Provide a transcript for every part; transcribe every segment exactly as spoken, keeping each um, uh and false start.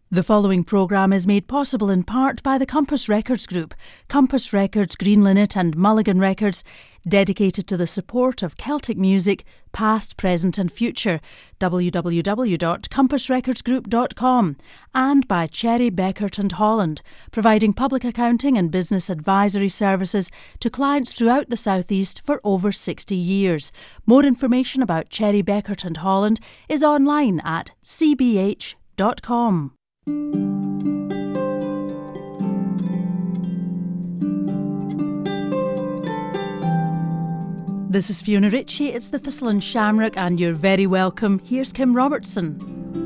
The following programme is made possible in part by the Compass Records Group, Compass Records, Green Linnet and Mulligan Records, dedicated to the support of Celtic music, past, present and future, w w w dot compass records group dot com, and by Cherry Beckert and Holland, providing public accounting and business advisory services to clients throughout the South East for over sixty years. More information about Cherry Beckert and Holland is online at c b h dot com. This is Fiona Ritchie, it's the Thistle and Shamrock, and you're very welcome. Here's Kim Robertson.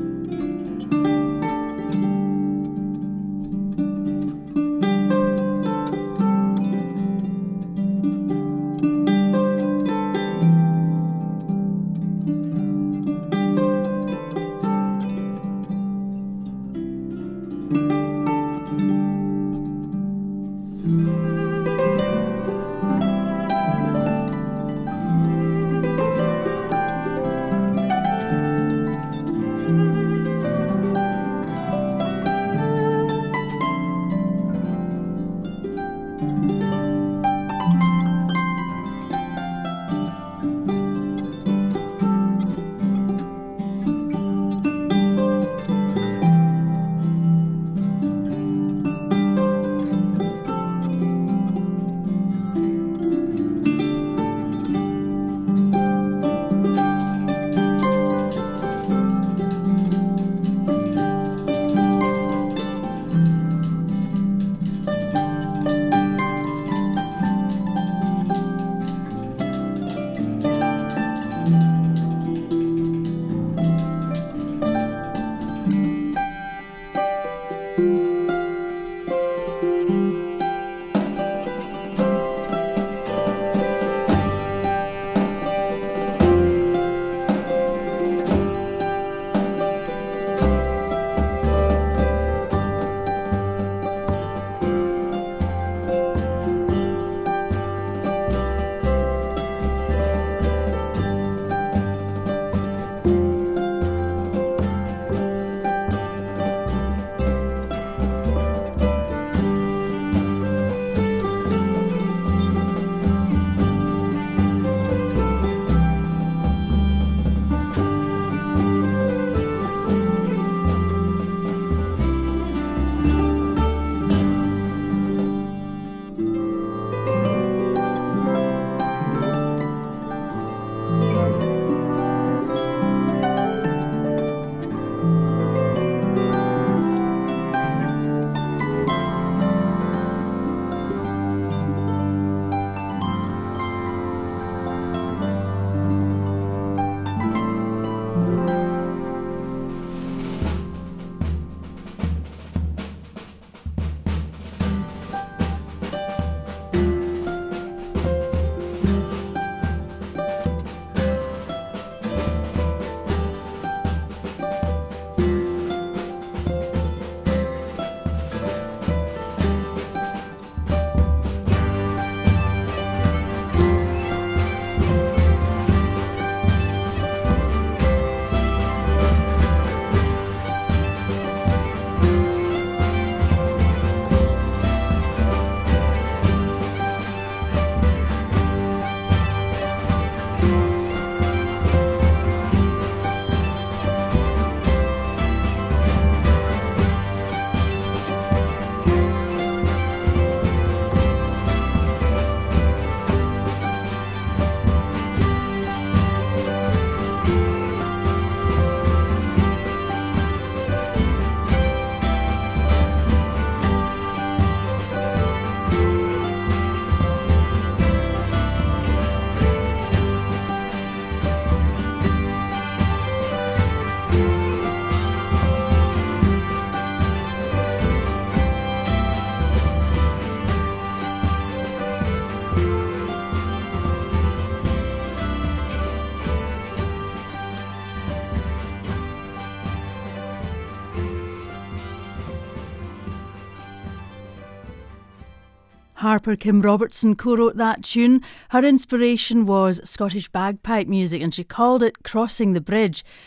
Harper Kim Robertson co-wrote that tune. Her inspiration was Scottish bagpipe music and she called it Crossing the Bridge.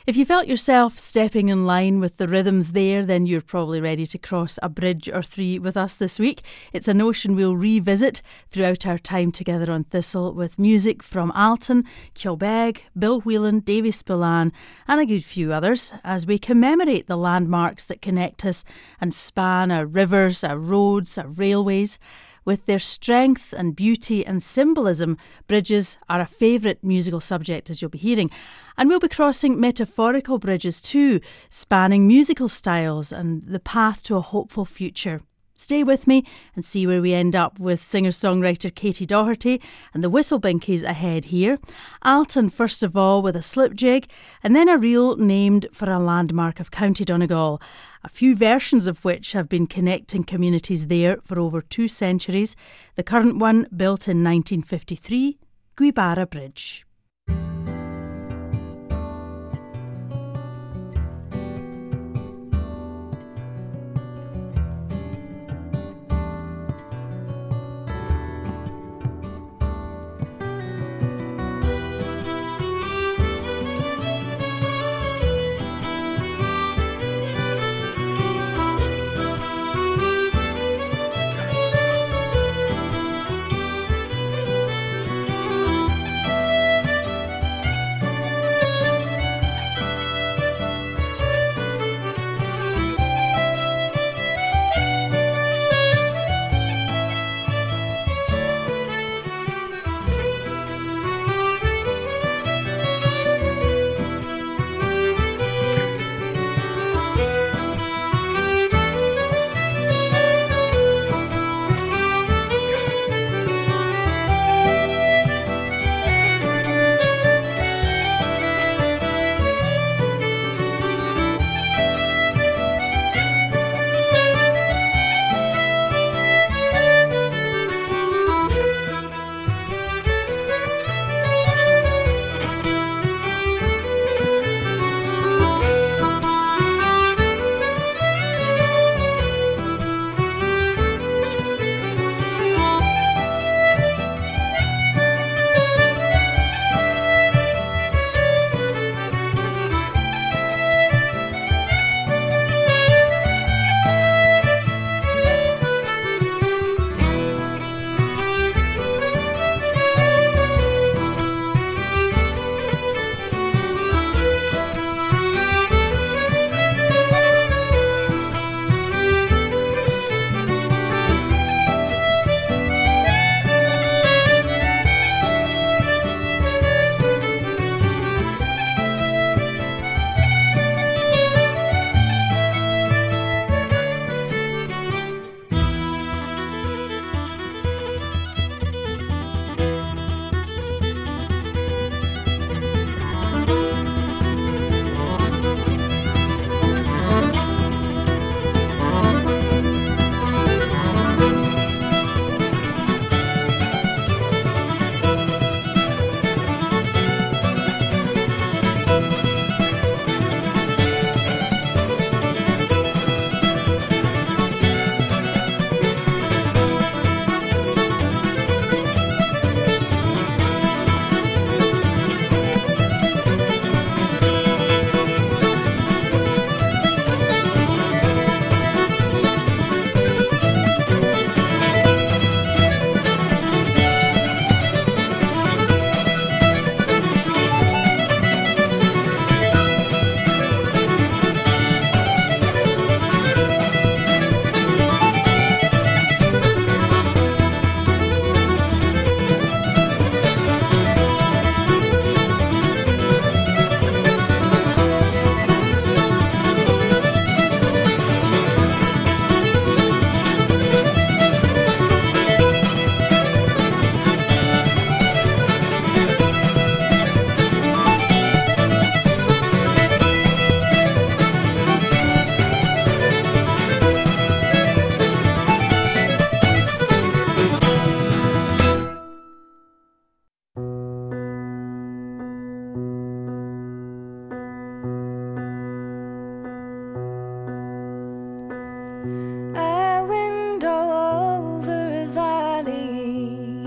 If you felt yourself stepping in line with the rhythms there, then you're probably ready to cross a bridge or three with us this week. It's a notion we'll revisit throughout our time together on Thistle, with music from Alton, Kilbeg, Bill Whelan, Davy Spillane and a good few others, as we commemorate the landmarks that connect us and span our rivers, our roads, our railways. With their strength and beauty and symbolism, bridges are a favourite musical subject, as you'll be hearing. And we'll be crossing metaphorical bridges too, spanning musical styles and the path to a hopeful future. Stay with me and see where we end up with singer-songwriter Katie Doherty and the Whistlebinkies ahead here. Alton, first of all, with a slip jig, and then a reel named for a landmark of County Donegal, a few versions of which have been connecting communities there for over two centuries. The current one, built in nineteen fifty-three, Guibara Bridge.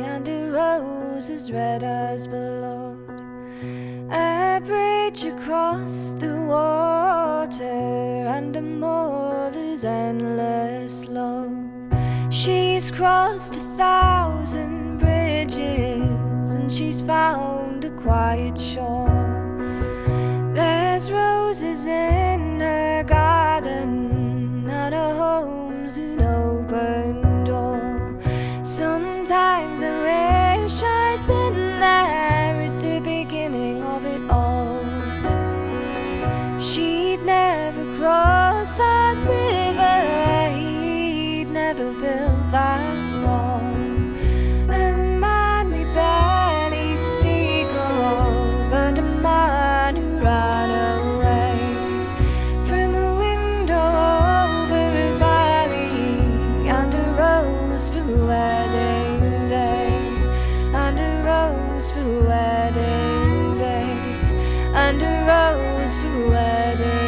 as red as blood. A bridge across crossed the water and a mother's endless love. She's crossed a thousand bridges and she's found a quiet shore. There's roses in her garden and her home's an open door. Sometimes I wish I'd been there at the beginning of it all. She'd never crossed that river, he'd never built that wall. A man we barely speak of, and a man who ran away from a window over a valley, and a rose for wedding day, and a rose for wedding day, and a rose for wedding day.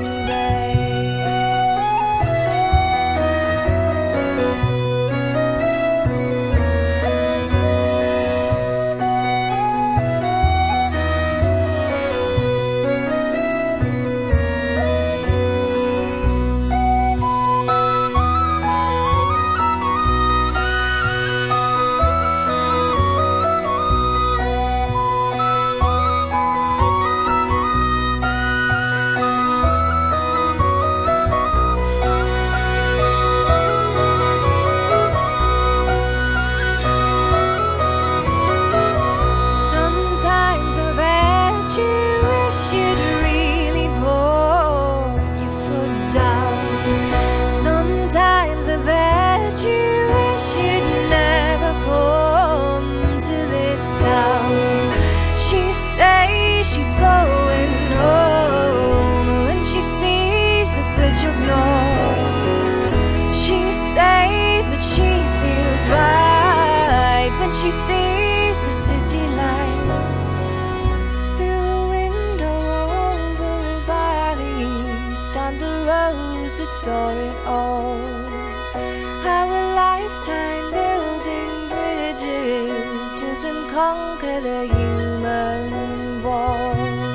She sees the city lights through a window over a valley. Stands a rose that saw it all. How a lifetime building bridges doesn't conquer the human wall.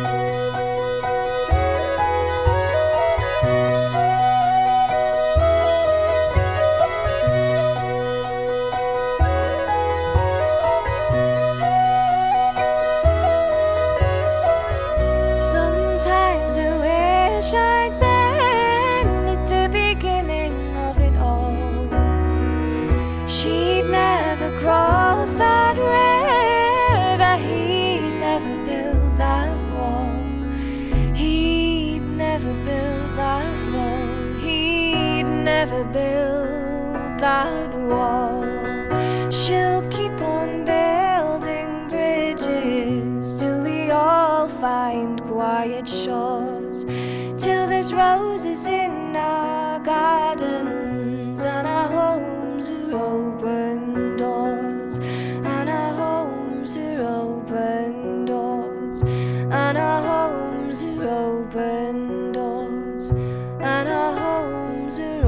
Cross that river, he'd never build that wall. He'd never build that wall. He'd never build that wall. She'll keep on building bridges till we all find quiet shores, till there's roses in our gardens and our homes are open doors, and our homes are open doors, and our homes are open doors, and our homes are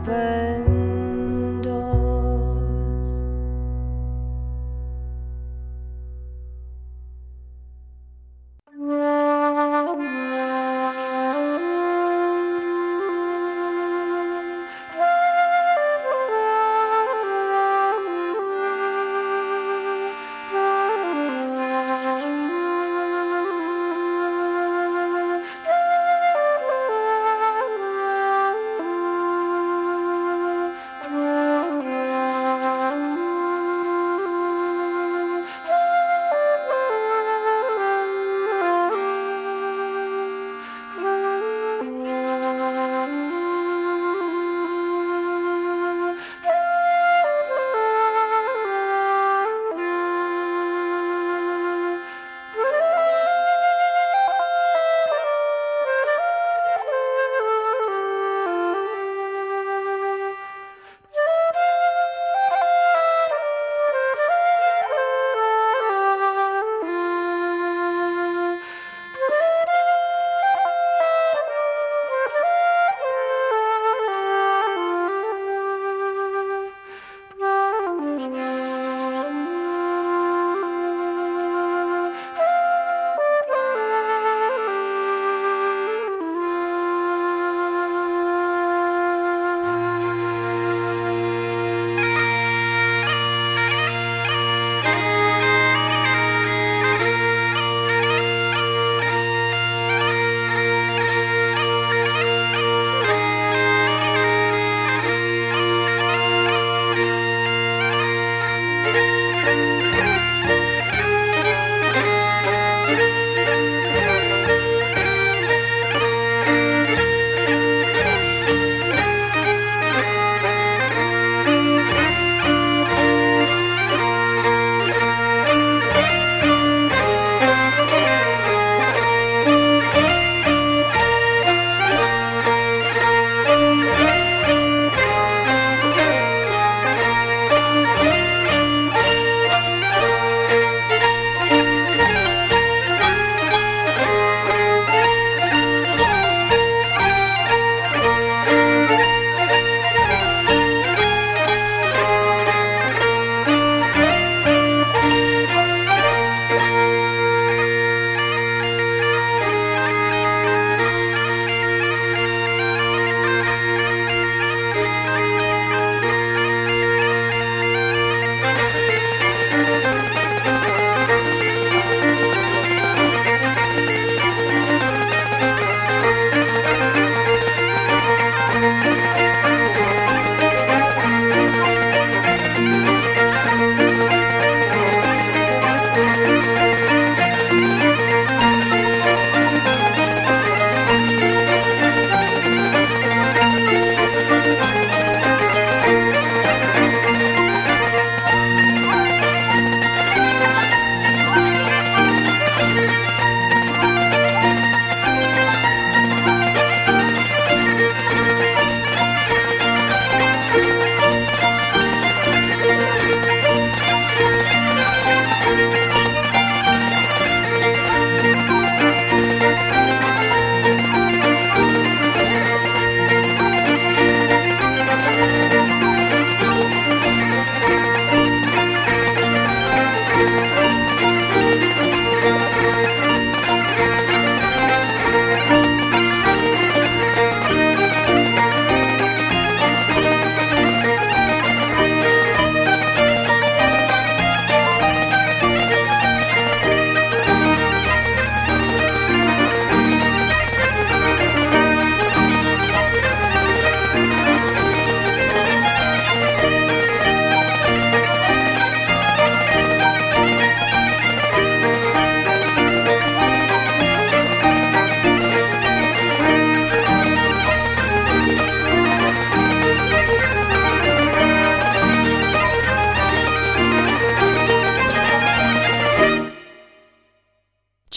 open doors.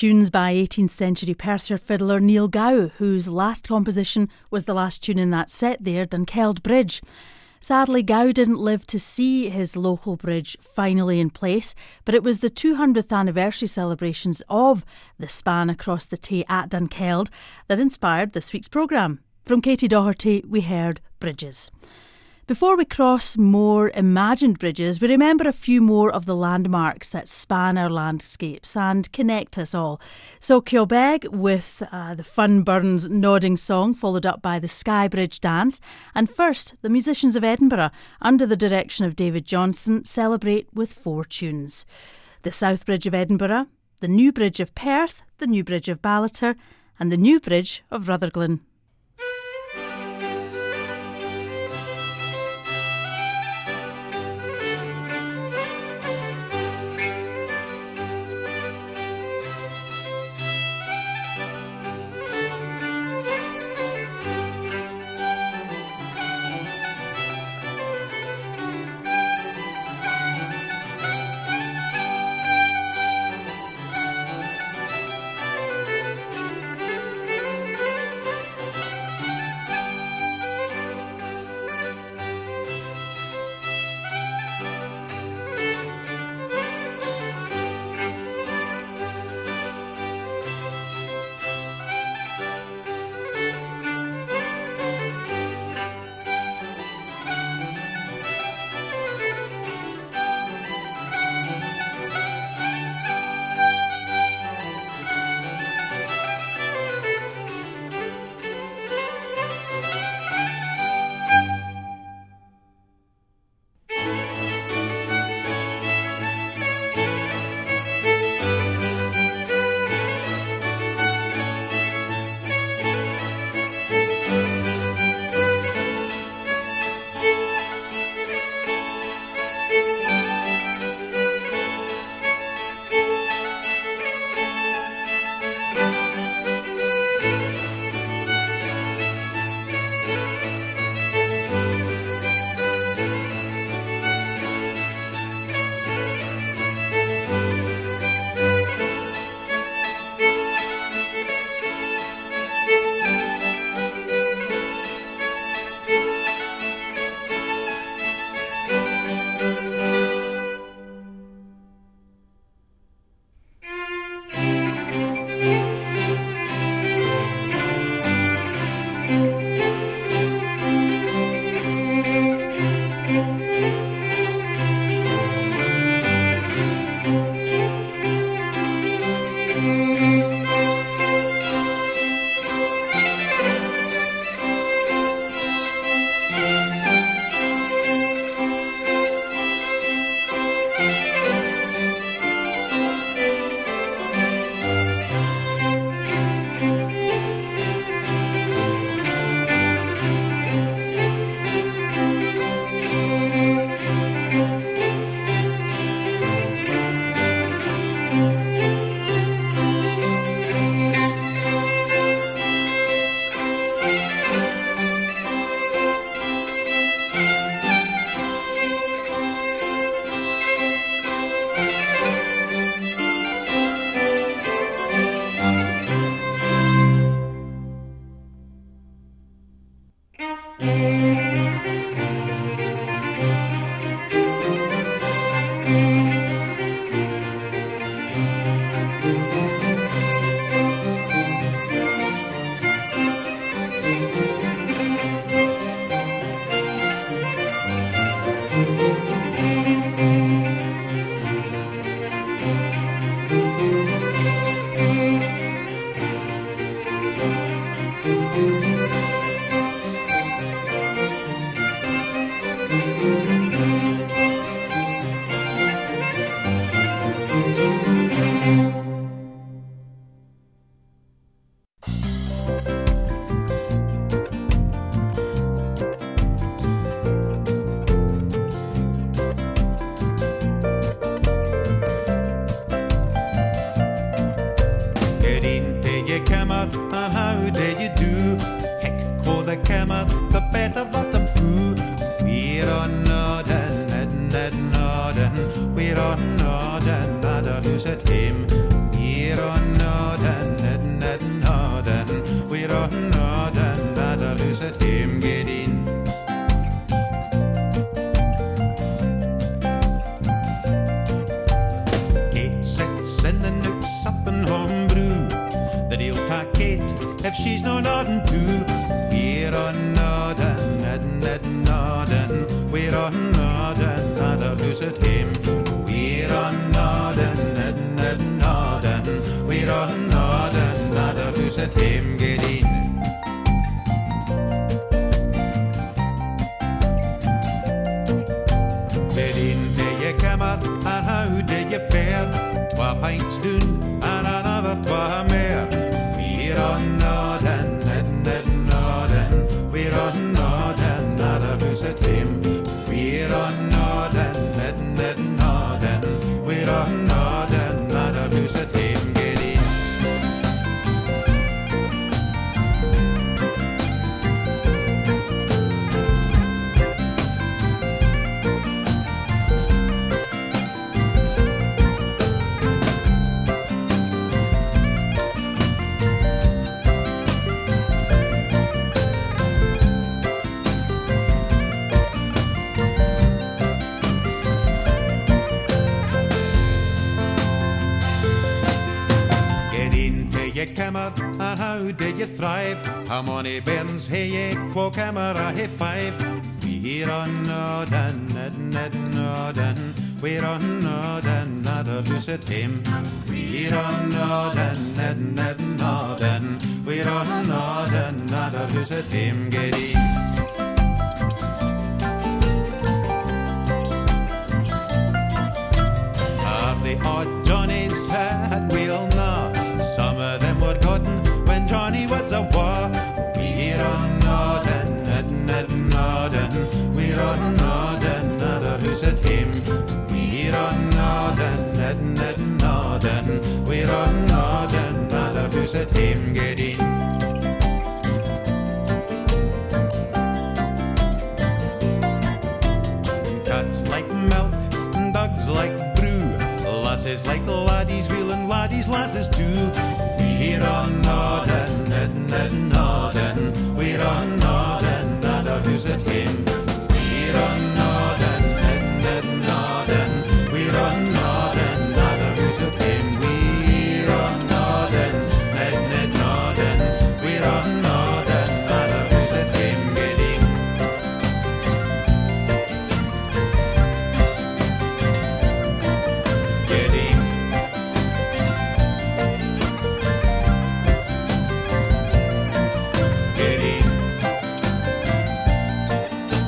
tunes by eighteenth century Perthshire fiddler Neil Gow, whose last composition was the last tune in that set there, Dunkeld Bridge. Sadly, Gow didn't live to see his local bridge finally in place, but it was the two hundredth anniversary celebrations of the span across the Tay at Dunkeld that inspired this week's programme. From Katie Doherty, we heard Bridges. Before we cross more imagined bridges, we remember a few more of the landmarks that span our landscapes and connect us all. So Kyobeg with uh, the Fun Burns Nodding Song, followed up by the Skye Bridge Dance. And first, the musicians of Edinburgh, under the direction of David Johnson, celebrate with four tunes. The South Bridge of Edinburgh, the New Bridge of Perth, the New Bridge of Ballater, and the New Bridge of Rutherglen. We're on Norden, Nadder huset hem. We're on Norden. him get in. Kate sits in the nooks up in homebrew, that he'll tak Kate if she's no nodding too. We're on noddin', noddin', noddin', noddin'. We're on noddin', noddin', who's at him? We're on noddin', noddin', noddin', noddin'. We're on noddin', noddin', who's at him? Get in. Get in to your camera, and how do you fare? Twa pints doon, and another twa mair. We're on noddin', noddin', noddin', noddin'. We're on noddin', noddin', who's at him? We're on noddin', noddin', noddin', noddin'. We're on noddin', noddin', who's at him? Get in. Camera, and how do you thrive? How many bairns hae ye? Quo camera hae five. We're on noddin', noddin', noddin', noddin'. We're on noddin', noddin', who's at him? We're on noddin', noddin', noddin', noddin'. We're on noddin', noddin', who's at him? Get in. Have the odd Johnnies had wheel na? Some of them were gotten when Johnny was a war. We're on noddin', noddin', noddin', noddin'. We're on noddin', noddin', who's at him? We're on noddin', noddin', noddin', noddin'. We're on noddin', noddin', who's at him? Get in. Cats like milk, dogs like brew. Lasses like laddies wheelin', laddies lasses too. We're on noddin', noddin', noddin', noddin'. We're on noddin', noddin', who's at him? We're on noddin', noddin', noddin', noddin'. We're on noddin', noddin', who's at him? We're on noddin', noddin', noddin'. We're on noddin', noddin', who's at him? Get in. Get in. Get in.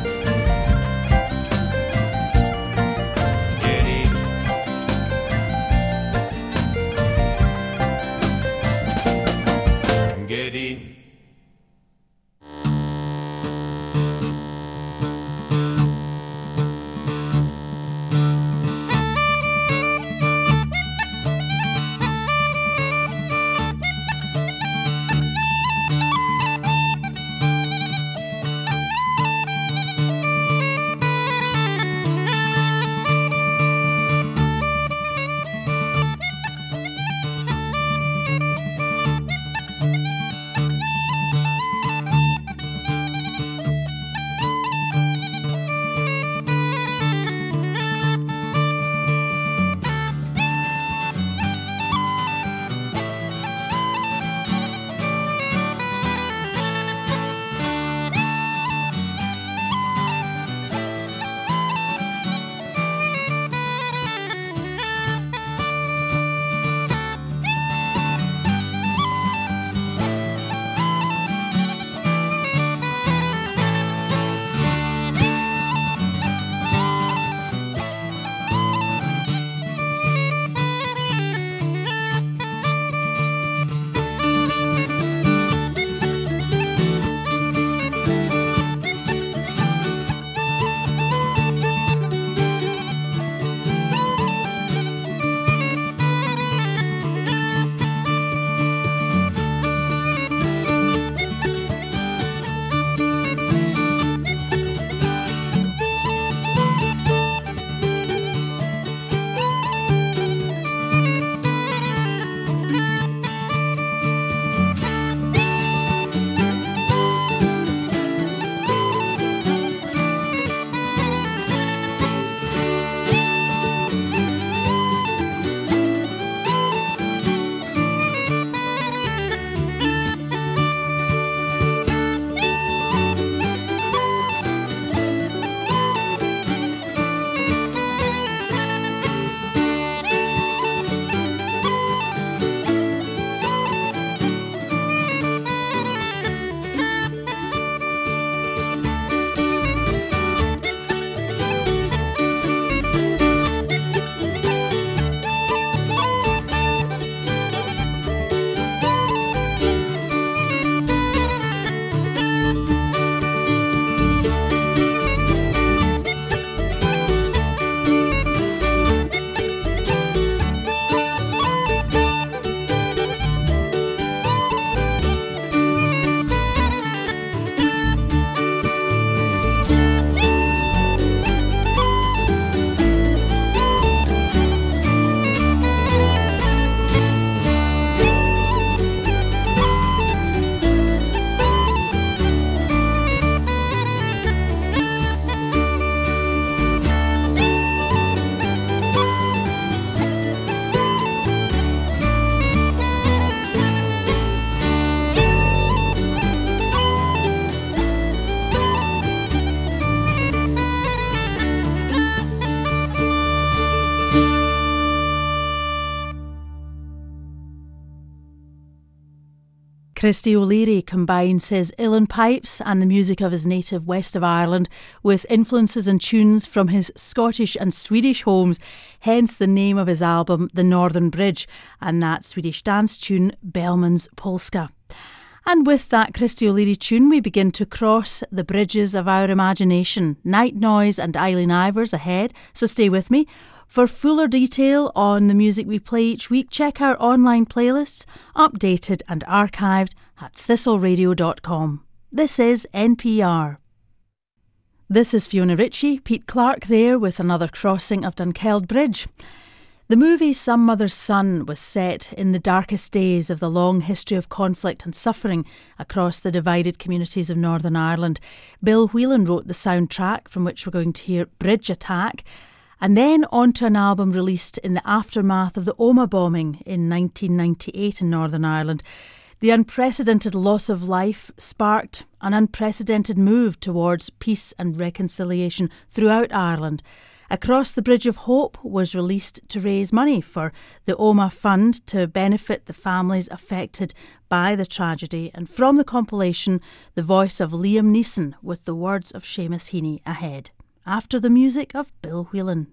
Christy O'Leary combines his uilleann pipes and the music of his native west of Ireland with influences and tunes from his Scottish and Swedish homes, hence the name of his album The Northern Bridge and that Swedish dance tune Bellman's Polska. And with that Christy O'Leary tune we begin to cross the bridges of our imagination. Night Noise and Eileen Ivers ahead, so stay with me. For fuller detail on the music we play each week, check our online playlists, updated and archived at thistle radio dot com. This is N P R. This is Fiona Ritchie, Pete Clark there with another crossing of Dunkeld Bridge. The movie Some Mother's Son was set in the darkest days of the long history of conflict and suffering across the divided communities of Northern Ireland. Bill Whelan wrote the soundtrack, from which we're going to hear Bridge Attack, and then on to an album released in the aftermath of the Omagh bombing in nineteen ninety-eight in Northern Ireland. The unprecedented loss of life sparked an unprecedented move towards peace and reconciliation throughout Ireland. Across the Bridge of Hope was released to raise money for the Omagh Fund to benefit the families affected by the tragedy, and from the compilation, the voice of Liam Neeson with the words of Seamus Heaney ahead, after the music of Bill Whelan.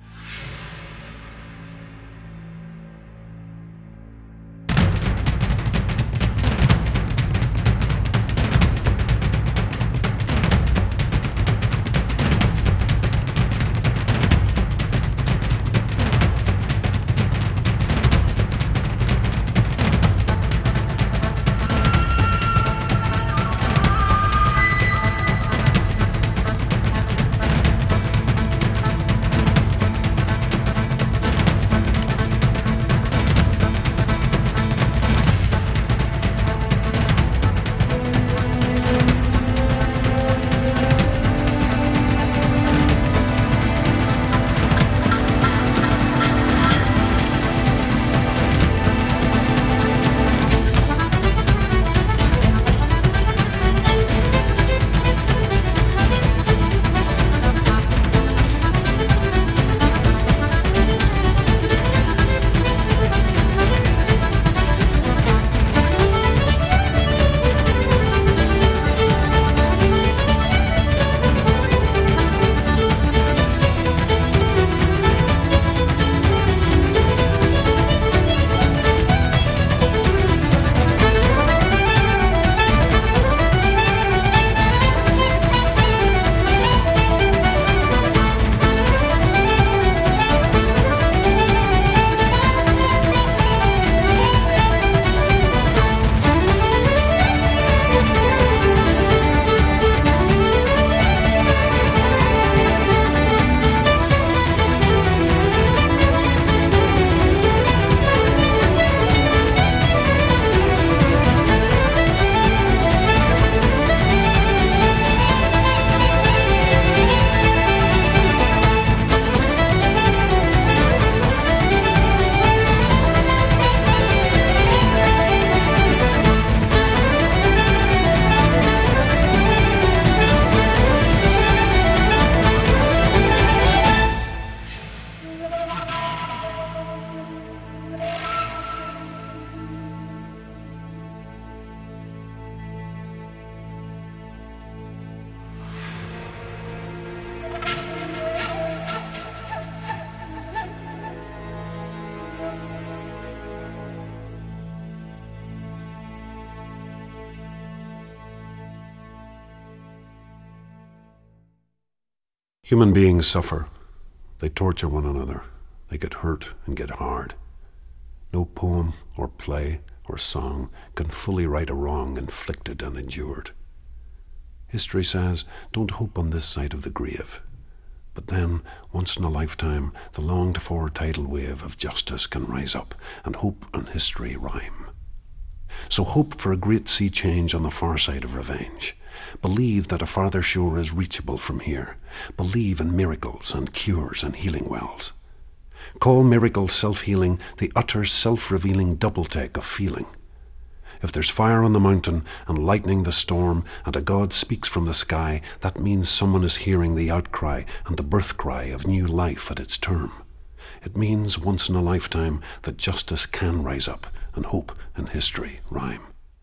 Human beings suffer. They torture one another. They get hurt and get hard. No poem or play or song can fully right a wrong inflicted and endured. History says, don't hope on this side of the grave. But then, once in a lifetime, the longed-for tidal wave of justice can rise up, and hope and history rhyme. So hope for a great sea change on the far side of revenge. Believe that a farther shore is reachable from here. Believe in miracles and cures and healing wells. Call miracle self-healing the utter self-revealing double-take of feeling. If there's fire on the mountain and lightning the storm, and a God speaks from the sky, that means someone is hearing the outcry and the birth cry of new life at its term. It means once in a lifetime that justice can rise up and hope and history rhyme.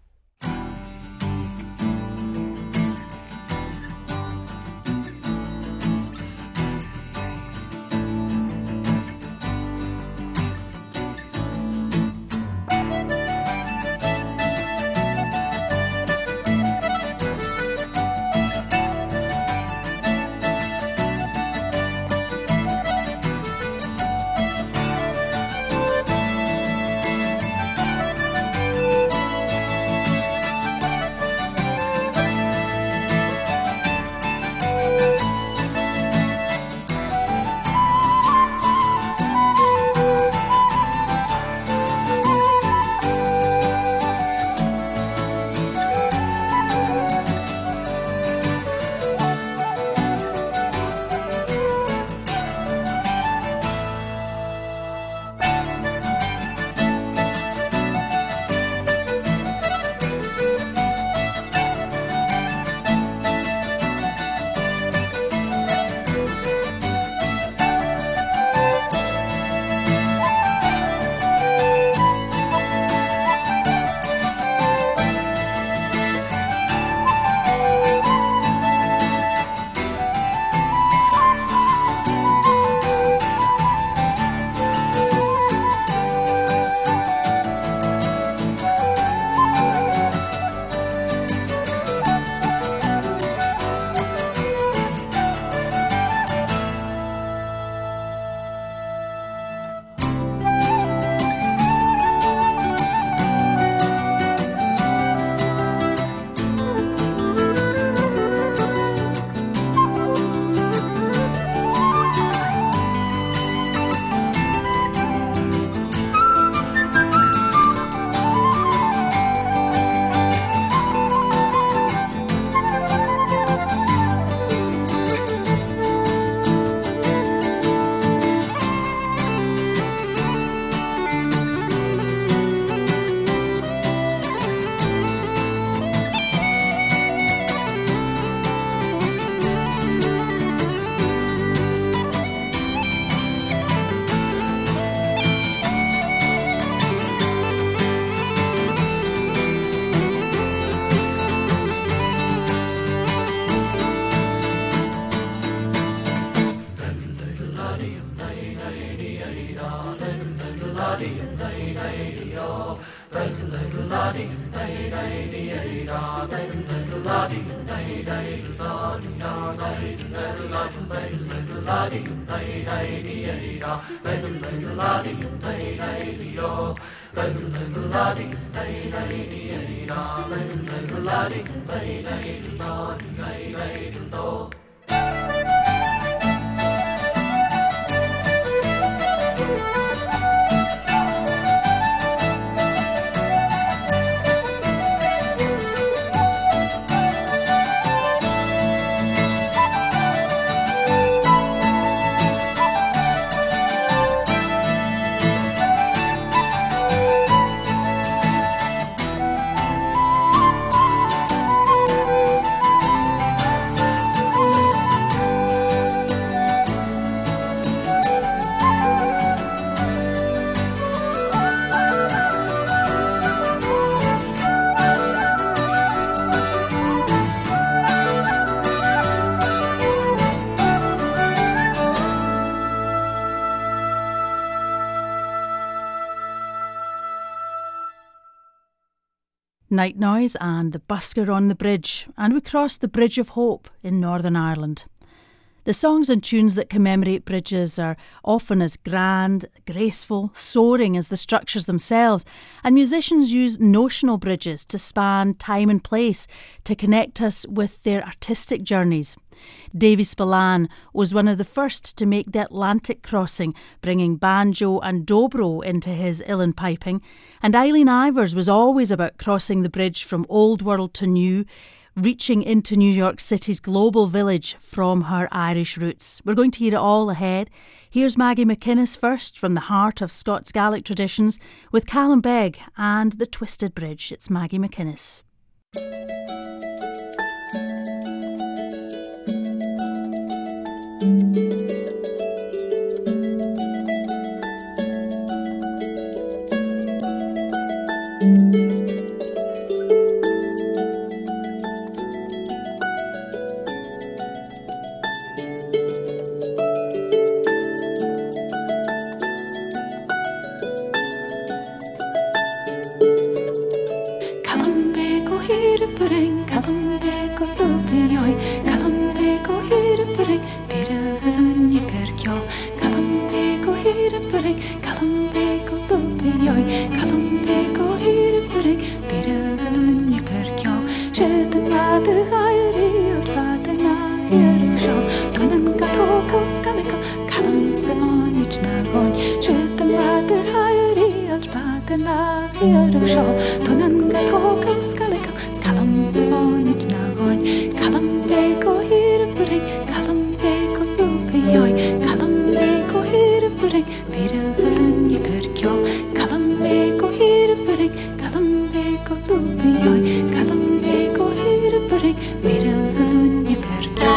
Night Noise and the Busker on the Bridge, and we crossed the Bridge of Hope in Northern Ireland. The songs and tunes that commemorate bridges are often as grand, graceful, soaring as the structures themselves, and musicians use notional bridges to span time and place to connect us with their artistic journeys. Davy Spillane was one of the first to make the Atlantic crossing, bringing banjo and dobro into his uilleann piping, and Eileen Ivers was always about crossing the bridge from old world to new, reaching into New York City's global village from her Irish roots. We're going to hear it all ahead. Here's Maggie McInnes first, from the heart of Scots Gaelic traditions, with Callum Begg and the Twisted Bridge. It's Maggie McInnes. hiarug shall tunan gatokal skanikal kalam salon ich na gorn shitam lade hayri alch patena hiarug shall tunan gatokal skanikal kalam salon ich na gorn kalam beko hir puring kalam beko lupe yoy kalam beko hir puring biru gulun yukirkyo kalam beko hir puring kalam beko lupe yoy kalam beko hir puring biru gulun yukirkyo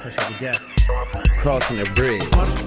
Crossing a bridge.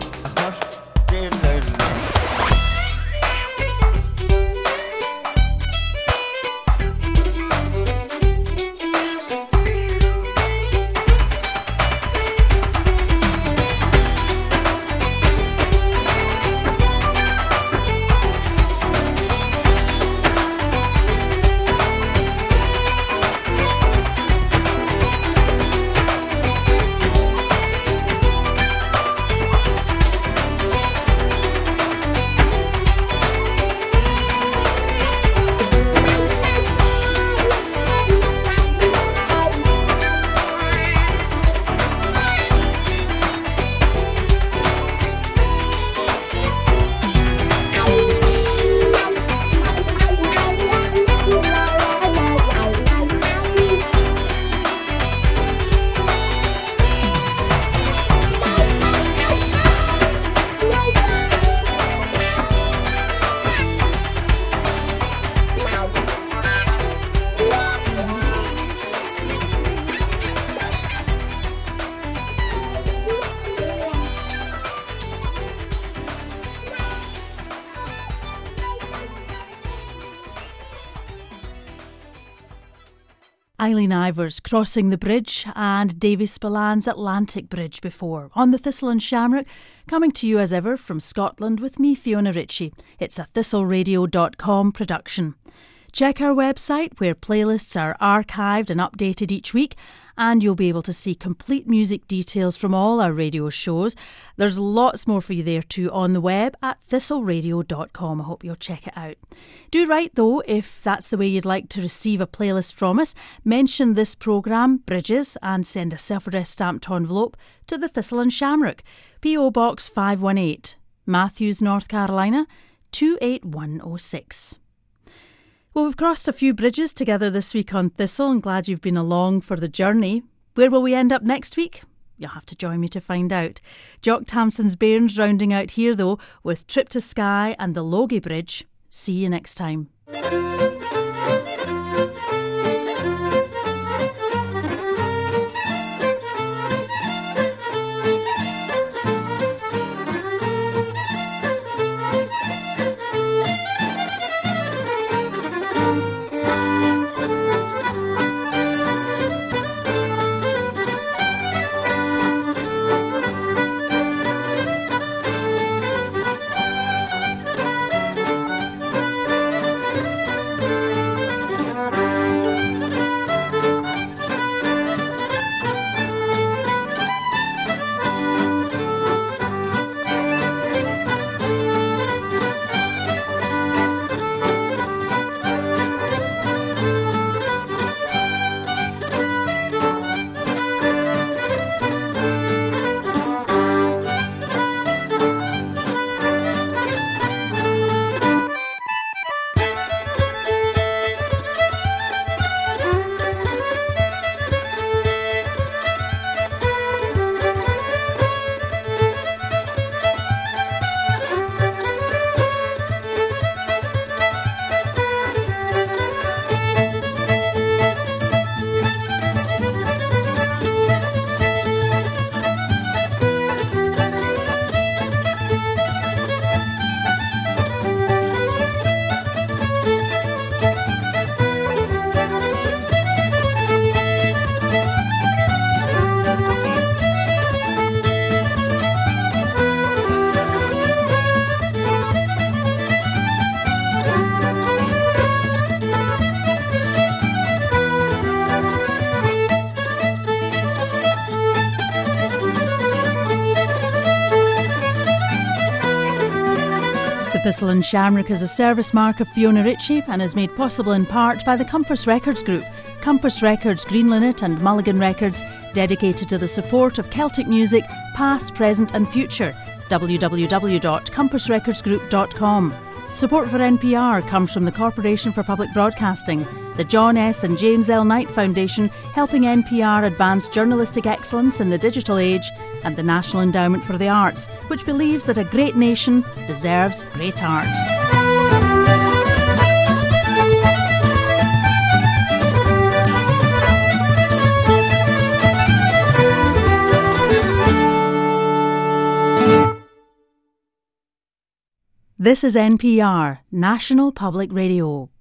Eileen Ivers Crossing the Bridge and Davy Spillan's Atlantic Bridge before. On the Thistle and Shamrock, coming to you as ever from Scotland with me, Fiona Ritchie. It's a thistle radio dot com production. Check our website where playlists are archived and updated each week, and you'll be able to see complete music details from all our radio shows. There's lots more for you there too on the web at thistle radio dot com. I hope you'll check it out. Do write though if that's the way you'd like to receive a playlist from us. Mention this programme, Bridges, and send a self-addressed stamped envelope to the Thistle and Shamrock, P O Box five one eight, Matthews, North Carolina, two eight one oh six. Well, we've crossed a few bridges together this week on Thistle. I'm glad you've been along for the journey. Where will we end up next week? You'll have to join me to find out. Jock Tamson's Bairns rounding out here, though, with Trip to Skye and the Logie Bridge. See you next time. Thistle and Shamrock is a service mark of Fiona Ritchie and is made possible in part by the Compass Records Group, Compass Records, Green Linnet and Mulligan Records, dedicated to the support of Celtic music, past, present and future. w w w dot compass records group dot com. Support for N P R comes from the Corporation for Public Broadcasting, the John S. and James L. Knight Foundation, helping N P R advance journalistic excellence in the digital age, and the National Endowment for the Arts, which believes that a great nation deserves great art. This is N P R, National Public Radio.